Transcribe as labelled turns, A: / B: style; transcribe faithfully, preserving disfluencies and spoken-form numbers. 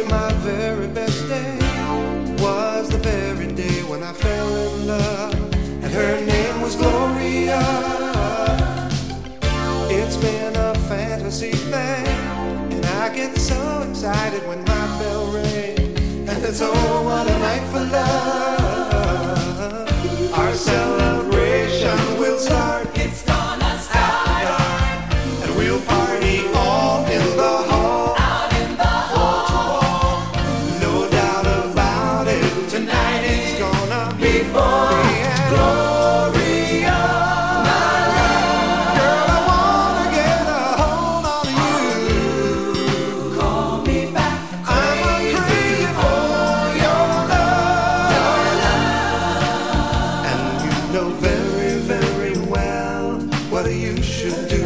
A: my very best day was the very day when I fell in love, and her name was Gloria. It's been a fantasy thing, and I get so excited when my bell rings, and it's oh, what a night for love. Our celebration will start.
B: It's gonna start.
A: And we'll party all in the hall,
B: Out in the hall.
A: no doubt about it. Tonight is gonna be
B: Before
A: fun.
B: Gloria, my
A: Girl, I wanna get a hold on you.
B: love, call me back.
A: I'm crazy for your love, and you know very, very well what you should do.